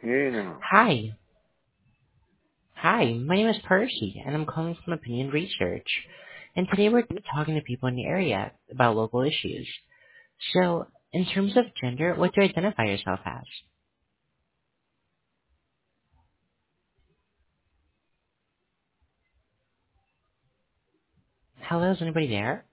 Yeah, no. Hi. Hi, my name is Percy, and I'm calling from Opinion Research. And today we're talking to people in the area about local issues. So, in terms of gender, what do you identify yourself as? Hello, is anybody there?